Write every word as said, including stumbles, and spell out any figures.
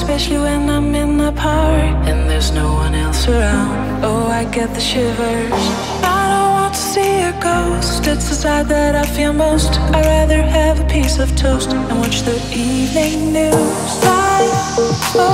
especially when I'm in the park and there's no one else around. Oh, I get the shivers. I don't want to see a ghost. It's the side that I feel most. I'd rather have a piece of toast and watch the evening news. Life, oh,